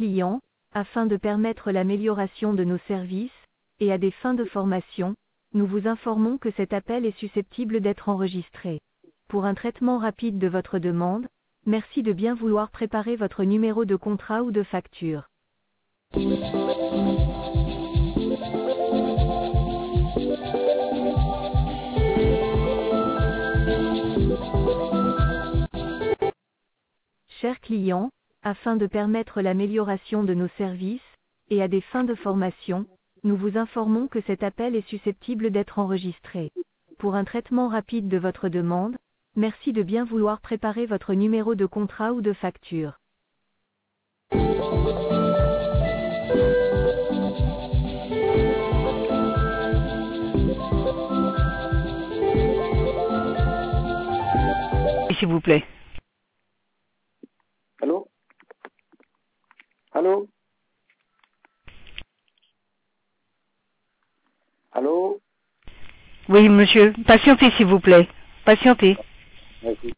client, afin de permettre l'amélioration de nos services, et à des fins de formation, nous vous informons que cet appel est susceptible d'être enregistré. Pour un traitement rapide de votre demande, merci de bien vouloir préparer votre numéro de contrat ou de facture. Chers clients, afin de permettre l'amélioration de nos services, et à des fins de formation, nous vous informons que cet appel est susceptible d'être enregistré. Pour un traitement rapide de votre demande, merci de bien vouloir préparer votre numéro de contrat ou de facture. S'il vous plaît. Allô? Allô? Allô? Oui, monsieur. Patientez, s'il vous plaît. Patientez. Merci.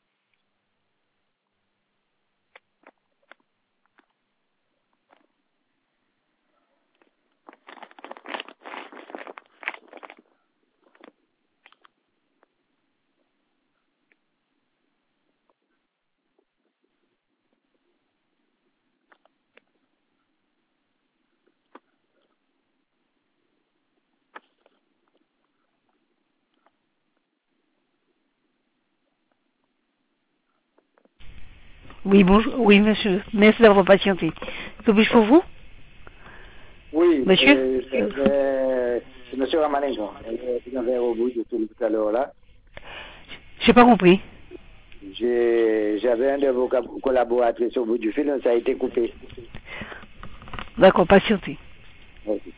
Oui, bonjour. Oui, monsieur. Merci d'avoir patienté. Que puis-je pour vous? Oui, Monsieur? c'est monsieur Ramalengo. Je viens au bout de tout à l'heure là. J'ai pas compris. J'avais un de vos collaboratrices au bout du fil, ça a été coupé. D'accord, patientez. Merci.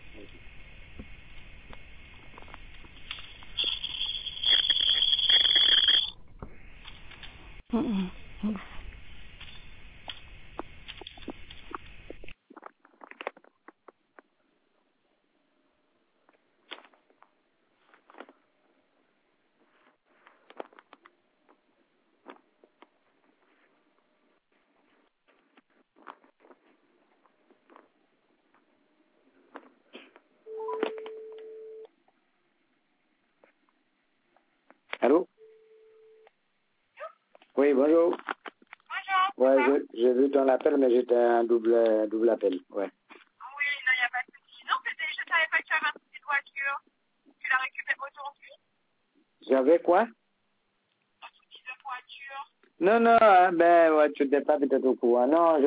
Allô? Oui, bonjour. Bonjour. Ouais, j'ai vu ton appel, mais j'étais un double appel. Ouais. Oui, non, il n'y a pas de souci. Non, je ne savais pas que tu avais une petite voiture. Tu la récupères aujourd'hui. J'avais quoi? Un souci de voiture. Non, ben, ouais, tu n'étais pas peut-être au courant. Non,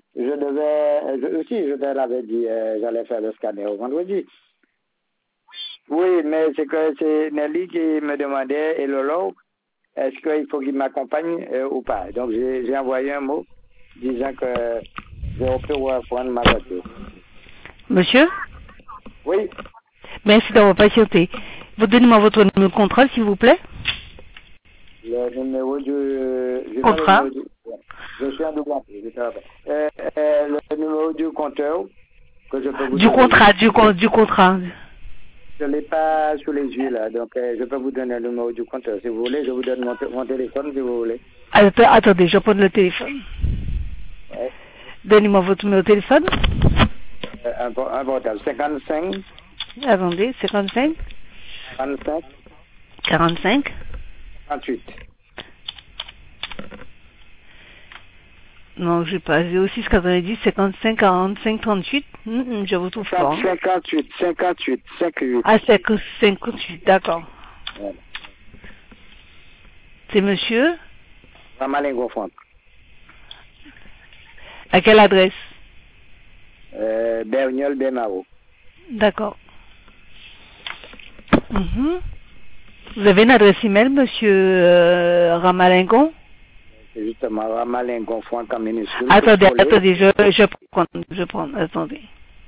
je te l'avais dit, j'allais faire le scanner au vendredi. Oui, mais c'est Nelly qui me demandait, et Lolo, est-ce qu'il faut qu'il m'accompagne ou pas? Donc, j'ai envoyé un mot disant que je peux reprendre ma voiture. Monsieur? Oui, Merci d'avoir patienté. Vous donnez-moi votre numéro de contrat, s'il vous plaît? le numéro du... Contrat? Je suis un double appel, je te rappelle. Le numéro du compteur que je peux vous Du donner. contrat, du contrat. Je ne l'ai pas sous les yeux, là. Donc, je peux vous donner le numéro du compteur. Si vous voulez, je vous donne mon téléphone, si vous voulez. Attendez, je vais prendre le téléphone. Ouais. Donnez-moi votre numéro de téléphone. Un portable. 55. Attendez, 55 45. 45 38. Non, j'ai pas. 06 90 55 45 38. Je vous trouve pas. 58. 58. Ah, 58, d'accord. Ouais. C'est monsieur? Ramalengo Franck. À quelle adresse? Berniol Benaro. D'accord. Vous avez une adresse email, monsieur Ramalengon? C'est justement Ramalengo Franck en minuscule. Attendez, je prends, attendez.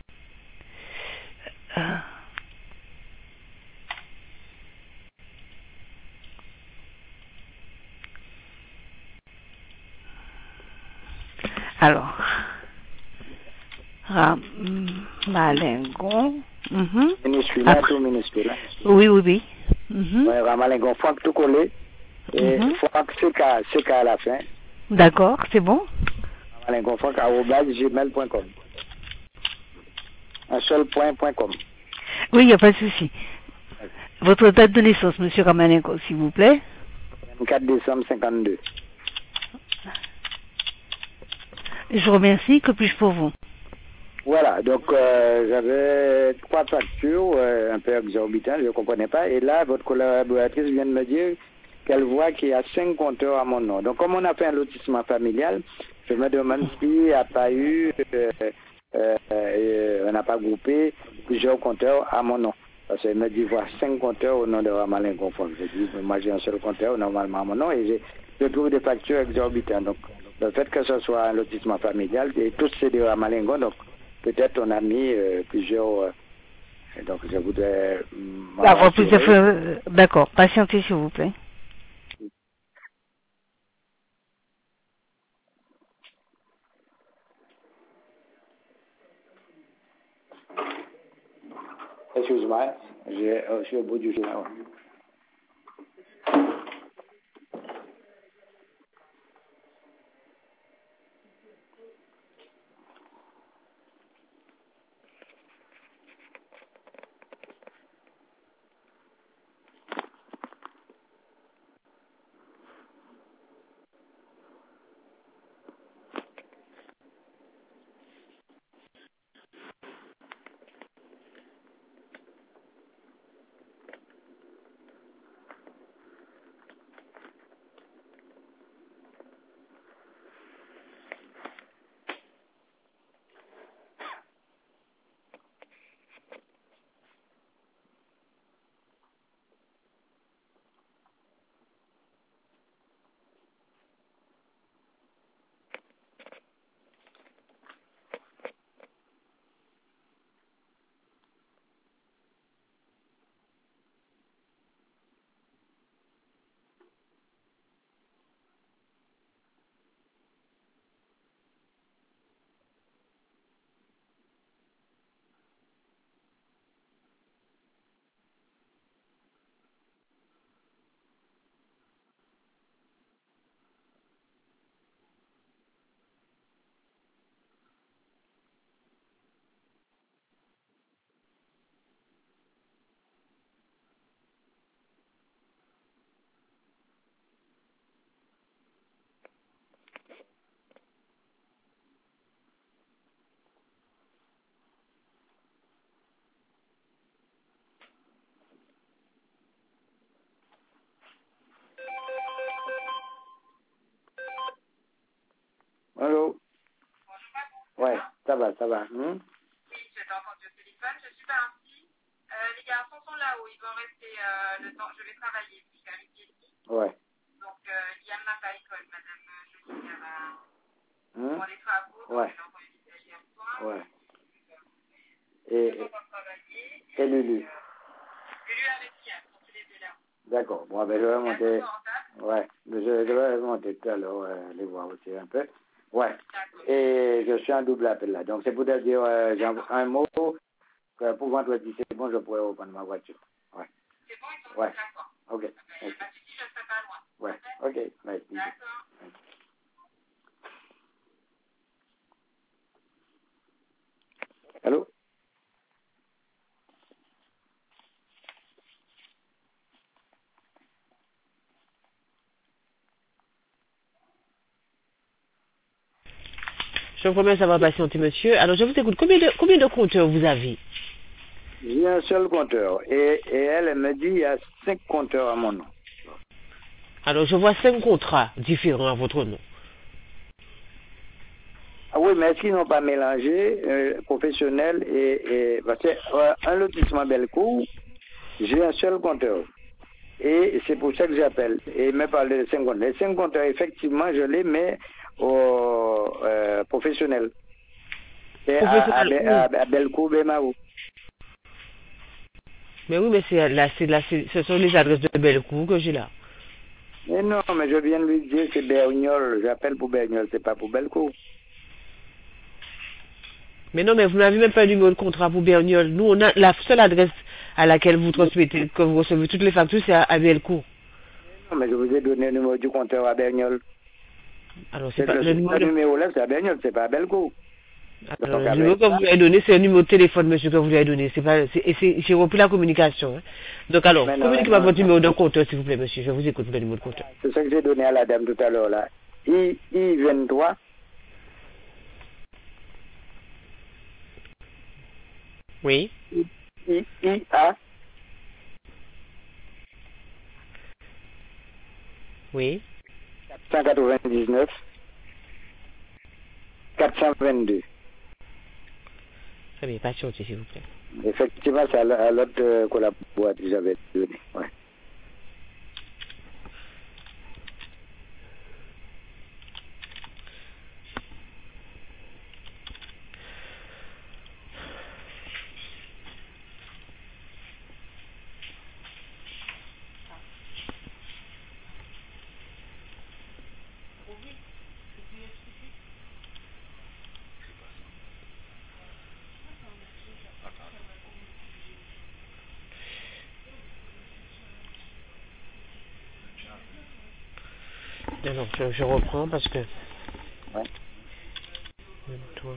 Alors, Ramalengon. Minuscule, tout minuscule. Oui. Ouais, Ramalengo Franck tout collé. Et Franck CK à la fin. D'accord, c'est bon. Ramalengo Franck @gmail.com. un seul point.com. Oui, il n'y a pas de souci. Votre date de naissance, monsieur Ramalenko, s'il vous plaît. 24 décembre 52. Je vous remercie. Que puis-je pour vous? Voilà, donc j'avais 3 factures un peu exorbitantes, je ne comprenais pas. Et là, votre collaboratrice vient de me dire qu'elle voit qu'il y a 5 compteurs à mon nom. Donc, comme on a fait un lotissement familial, je me demande s'il n'y a pas eu, on n'a pas groupé plusieurs compteurs à mon nom. Parce qu'elle me dit voir 5 compteurs au nom de Ramalin Conforme. Je dis, moi j'ai un seul compteur normalement à mon nom et je trouve des factures exorbitantes. Donc, le fait que ce soit un lotissement familial, et tous c'est des Ramalingon, donc peut-être on a mis plusieurs. Donc je voudrais. Avoir plus d'infos. D'accord. Patientez, s'il vous plaît. Excuse-moi, je suis au bout du journal. Allô? Ouais, ça va, ça va. Oui, j'étais entendu au téléphone, je suis partie. Les garçons sont là-haut, ils vont rester le temps, je vais travailler jusqu'à midi et demi. Ouais. Donc, Yann n'a pas école, madame Jolie, elle va pour les travaux, donc Ouais. elle a envoyé une message hier soir. Ouais. Ils vont travailler. Et Lulu? Lulu avec Yann, sont tous les deux là. D'accord. Bon, ben je vais monter. D'accord. Ouais. Je vais monter tout à l'heure, les voir aussi un peu. Ouais. Et je suis en double appel là. Donc c'est pour te dire un mot que pour vendredi, c'est bon, je pourrais reprendre ma voiture. Ouais. C'est bon, ils sont Ouais. d'accord. Ok. Il n'y a pas de souci, je ne serai pas loin. Ouais. Ok. Merci. D'accord. Allô? Je vous promets, ça va patienter, monsieur. Alors, je vous écoute. Combien de compteurs vous avez? J'ai un seul compteur. Et elle me dit il y a 5 compteurs à mon nom. Alors, je vois 5 contrats différents à votre nom. Ah oui, mais est-ce qu'ils n'ont pas mélangé professionnel et parce que un lotissement Bellecour, j'ai un seul compteur. Et c'est pour ça que j'appelle. Et il me parle de 5 compteurs. Les 5 compteurs, effectivement, je les mets au professionnel. C'est à Bellecour, Bémarou. Mais oui, mais ce sont les adresses de Bellecour que j'ai là. Mais non, mais je viens de lui dire c'est Bergnol. J'appelle pour Bergnol, c'est pas pour Bellecour. Mais non, mais vous n'avez même pas un numéro de contrat pour Berniol. Nous, on a la seule adresse à laquelle vous transmettez, que vous recevez toutes les factures, c'est à Bellecour. Non, mais je vous ai donné le numéro du compteur à Bergnol. Alors, c'est pas le numéro là, c'est à Bergnol, c'est pas à Bellecour. Alors, le numéro que vous lui avez donné, c'est un numéro de téléphone, monsieur, que vous lui avez donné. J'ai repris la communication. Hein. Donc, alors, communiquez-moi votre numéro d'un compteur, s'il vous plaît, monsieur. Je vous écoute, le numéro de compteur. C'est ce que j'ai donné à la dame tout à l'heure, là. I23. Oui. IA. Oui. 499. 422. Très bien, patientez, s'il vous plaît. Effectivement, c'est à l'autre collaborateur que j'avais donné. Ouais. Alors, je reprends parce que... Ouais. Toi.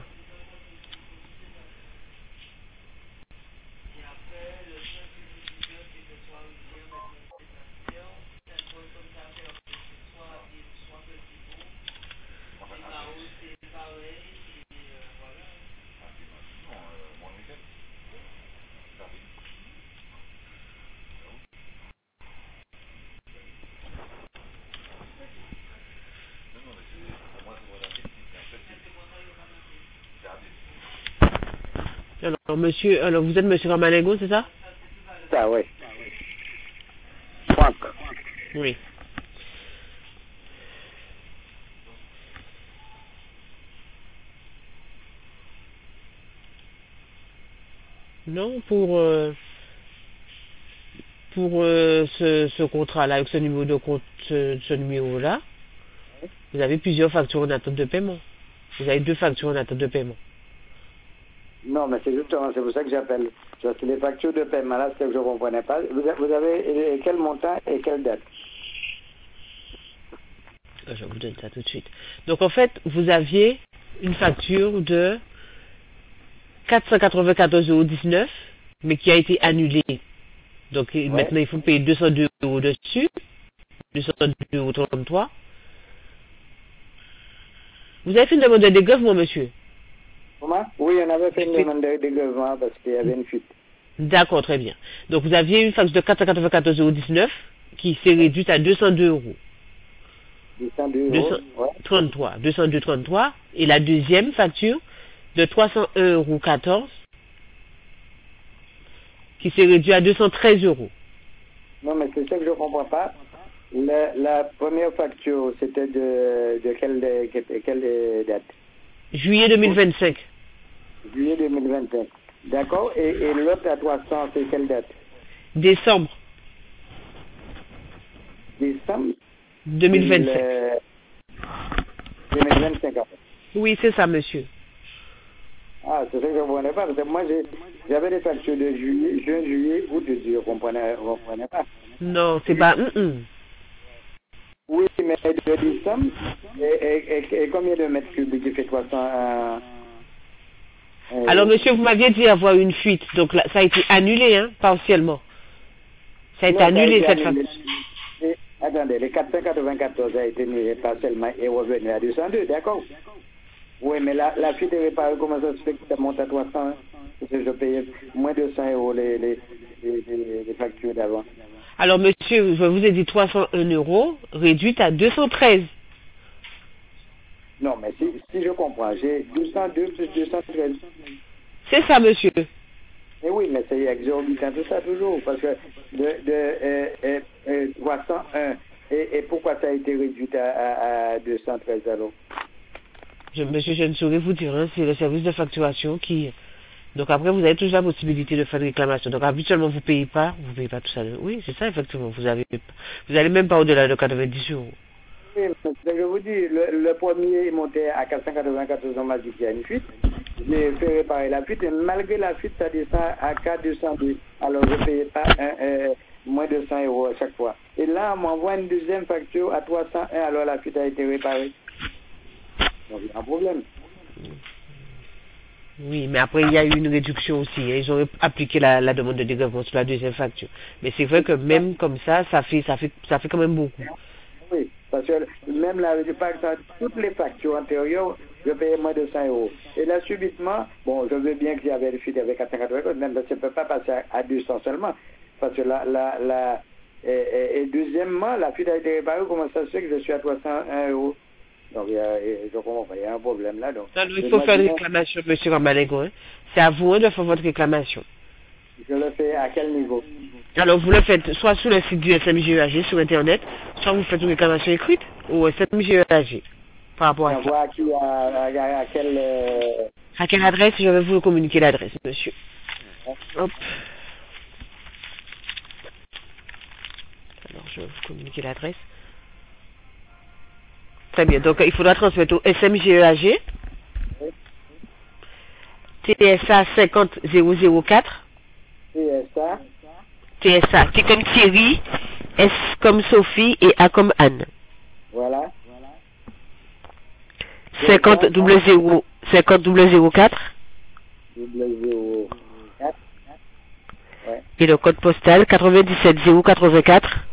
Alors, monsieur, alors vous êtes monsieur Ramalengo, c'est ça? Ça, oui. Franck. Oui. Non, pour ce contrat-là, avec ce numéro de compte, ce numéro-là, vous avez plusieurs factures en attente de paiement. Vous avez 2 factures en attente de paiement. Non, mais c'est justement, c'est pour ça que j'appelle. Parce que les factures de paiement, là, c'est que je ne comprenais pas. Vous avez quel montant et quelle date? Je vous donne ça tout de suite. Donc, en fait, vous aviez une facture de 494,19 €, mais qui a été annulée. Donc, Ouais. maintenant, il faut payer 202 € dessus. 202,33 €. Vous avez fait une demande de dégrèvement, monsieur? Comment? Oui, on avait fait une demande de dégrèvement parce qu'il y avait une fuite. D'accord, très bien. Donc, vous aviez une facture de 494,19 € qui s'est réduite à 202 €. 202 €. Ouais. 202,33 €. Et la deuxième facture de 301,14 € qui s'est réduite à 213 €. Non, mais c'est ça que je ne comprends pas. La première facture, c'était de quelle date? Juillet 2025. Juillet 2025. D'accord. Et l'autre à 300, c'est quelle date? Décembre Décembre 2025. 2025. Après. Oui, c'est ça, monsieur. Ah, c'est ça que je ne comprenais pas. Parce que moi, j'avais des factures de juillet, juin, juillet, août, je ne comprenais pas. Non, c'est pas... Oui, mais de décembre, et combien de mètres cubes qui fait 300 Alors, monsieur, vous m'aviez dit avoir une fuite. Donc, là, ça a été annulé, hein, partiellement. Ça a été annulé, cette facture. Attendez, les 494 a été annulé partiellement et revenu à 202, d'accord? Oui, mais la fuite est réparée. Comment ça se fait que ça monte à 300? Parce que je payais moins de 100 € les factures d'avant. Alors, monsieur, je vous ai dit 301 € réduite à 213. Non, mais si je comprends, j'ai 202 plus 213. C'est ça, monsieur. Mais oui, mais c'est exorbitant tout ça toujours, parce que de 301, et pourquoi ça a été réduit à 213 alors? Monsieur, je ne saurais vous dire, hein, c'est le service de facturation qui... Donc après, vous avez toujours la possibilité de faire une réclamation. Donc habituellement, vous payez pas tout ça. Oui, c'est ça, effectivement. Vous allez même pas au-delà de 90 €. Oui, mais je vous dis, le premier est monté à 494, on m'a dit qu'il y a une fuite. J'ai fait réparer la fuite, et malgré la fuite, ça descend à 402. Alors je ne payais pas moins de 100 € à chaque fois. Et là, on m'envoie une deuxième facture à 301, alors la fuite a été réparée. Donc il y a un problème. Oui, mais après, il y a eu une réduction aussi. Hein. Ils ont appliqué la demande de dégrèvement sur la deuxième facture. Mais c'est vrai que même comme ça fait quand même beaucoup. Oui, parce que même là, par exemple, toutes les factures antérieures, je payais moins de 100 euros. Et là, subitement, bon, je veux bien qu'il y avait le fuite avec 480 même parce que je ne peux pas passer à 200 seulement. Parce que et deuxièmement, la fuite a été réparée, comment ça se fait que je suis à 301 euros? Donc, je comprends pas, il y a un problème là. Donc, non, il faut faire une réclamation, monsieur Ramalenko. Hein. C'est à vous de faire votre réclamation. Je le fais à quel niveau? Alors, vous le faites soit sur le site du SMGEAG, sur Internet, soit vous faites une réclamation écrite au SMGEAG par rapport à ça. À quelle adresse? Je vais vous communiquer l'adresse, monsieur. Hop. Alors, je vais vous communiquer l'adresse. Très bien. Donc, il faudra transmettre au SMGEAG, TSA 50004. TSA, T comme Thierry, S comme Sophie et A comme Anne. Voilà. 50 004. 004. Ouais. Et le code postal 97 084.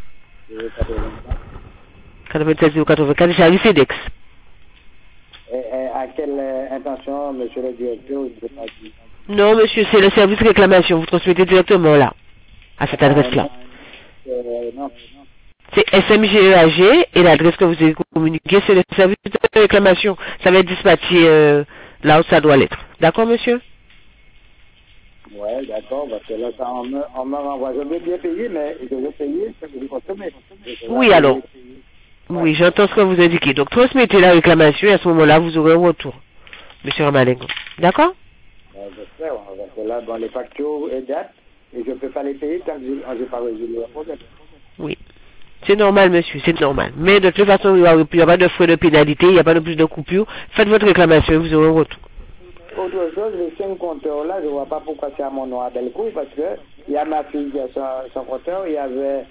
97 084, Jarry FedEx. À quelle intention, monsieur le directeur? Non, monsieur, c'est le service de réclamation. Vous transmettez directement là, à cette adresse-là. Non. C'est SMGEAG et l'adresse que vous avez communiquée, c'est le service de réclamation. Ça va être dispatché là où ça doit l'être. D'accord, monsieur? Ouais, d'accord, parce que là, ça, on me renvoie. Je veux bien payer, mais je veux payer ce que je consomme. Oui, alors. Oui, j'entends ce que vous indiquez. Donc, transmettez la réclamation et à ce moment-là, vous aurez un retour, monsieur Ramalenko. D'accord? J'espère, parce que là, dans les factures et dates, et je ne peux pas les payer tant que je n'ai pas résolu le problème. Oui. C'est normal, monsieur, c'est normal. Mais de toute façon, il n'y a pas de frais de pénalité, il n'y a pas de plus de coupure. Faites votre réclamation et vous aurez un retour. Autre chose, les 5 compteurs là, je ne vois pas pourquoi c'est à mon nom à Delcourt, parce que il y a ma fille qui a son compteur, il y avait,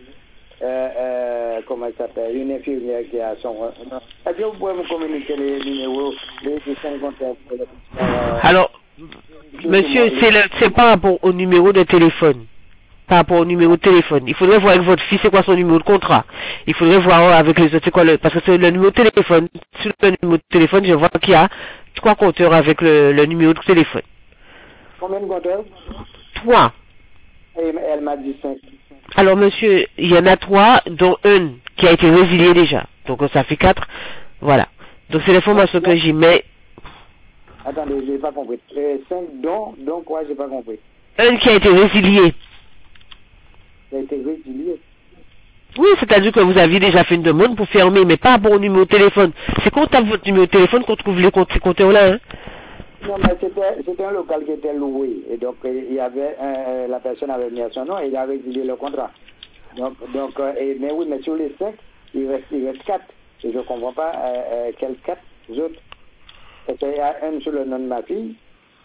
comment il s'appelle, une infirmière qui a son compteur. Est-ce que vous pouvez me communiquer les numéros des 5 compteurs? Alors, monsieur, c'est par rapport au numéro de téléphone. Par rapport au numéro de téléphone. Il faudrait voir avec votre fils c'est quoi son numéro de contrat. Il faudrait voir avec les autres c'est quoi parce que c'est le numéro de téléphone. Sur le numéro de téléphone, je vois qu'il y a 3 compteurs avec le numéro de téléphone. Combien de compteurs? 3. Et elle m'a dit 5. Alors monsieur, il y en a 3, dont un qui a été résilié déjà. Donc ça fait 4. Voilà. Donc c'est l'information que j'ai, mais... Attendez, j'ai pas compris. 5 dont quoi, j'ai pas compris. Un qui a été résilié. Ça a été résilié. Oui, c'est-à-dire que vous aviez déjà fait une demande pour fermer, mais pas pour au numéro de téléphone. C'est quand on tape votre numéro de téléphone qu'on trouve les compteurs-là, hein? Non, mais c'était un local qui était loué. Et donc, il y avait la personne avait mis à son nom et il a résilié le contrat. Mais oui, mais sur les 5, il reste 4. Et je ne comprends pas quels 4 autres. Parce qu'il y a un sur le nom de ma fille.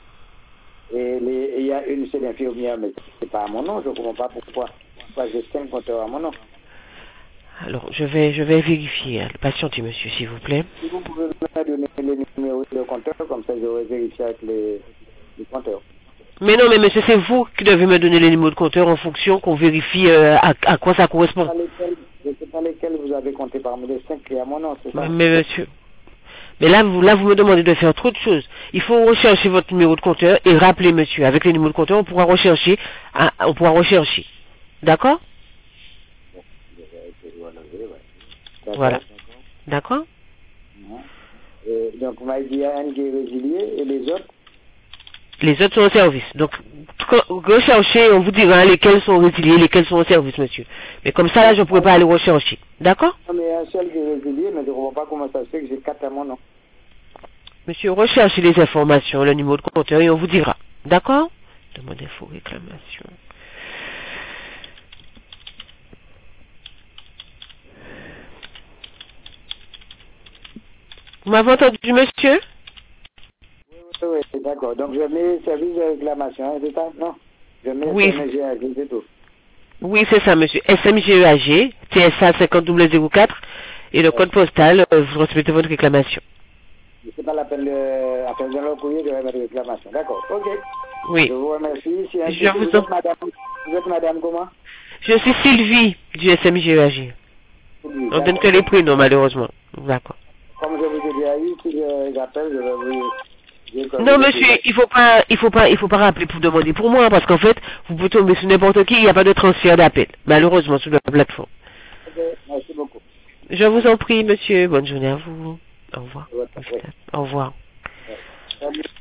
Et il y a une, c'est l'infirmière, mais c'est pas à mon nom. Je ne comprends pas pourquoi j'ai 5 compteurs à mon nom. Alors, je vais vérifier. Patientez, monsieur, s'il vous plaît. Si vous pouvez me donner les numéros de compteurs, comme ça, j'aurai vérifié avec les compteurs. Mais non, mais monsieur, c'est vous qui devez me donner les numéros de compteurs en fonction qu'on vérifie à quoi ça correspond. Je ne sais pas lesquels vous avez compté parmi les 5 qui est à mon nom, c'est ça? Mais monsieur... Mais là, vous me demandez de faire trop de choses. Il faut rechercher votre numéro de compteur et rappeler, monsieur. Avec les numéros de compteur, on pourra rechercher. D'accord? Voilà. D'accord? Donc, vous m'avez dit, il y a un qui est résilié et les autres? Les autres sont au service. Donc, recherchez, on vous dira lesquels sont résiliés, lesquels sont au service, monsieur. Mais comme ça, là, je ne pourrais pas aller rechercher. D'accord? Non, mais il y a un seul qui est résilié, mais je ne comprends pas comment ça se fait que j'ai 4 à mon nom. Monsieur, recherchez les informations, le numéro de compteur, et on vous dira. D'accord? Demande info, réclamation. Vous m'avez entendu, monsieur? Oui, d'accord. Donc, je mets service de réclamation, hein, c'est ça? Non. Je mets SMGEAG, c'est tout. Oui, c'est ça, monsieur. SMGEAG, TSA 50 004, et le code postal, vous transmettez votre réclamation. C'est pas la peine de faire dans le courrier de remettre réclamation. D'accord, ok. Oui. Je vous remercie. Si Je vous en... Vous êtes madame comment? Je suis Sylvie du SMGAG. Oui, On donne que les prénoms, malheureusement. D'accord. Comme je vous ai dit à lui, si j'appelle, je vais vous... Non, monsieur, il faut pas rappeler pour demander pour moi, parce qu'en fait, vous pouvez tomber sur n'importe qui, il n'y a pas de transfert d'appel, malheureusement, sur la plateforme. Ok, merci beaucoup. Je vous en prie, monsieur. Bonne journée à vous. Au revoir. Au revoir. Ouais.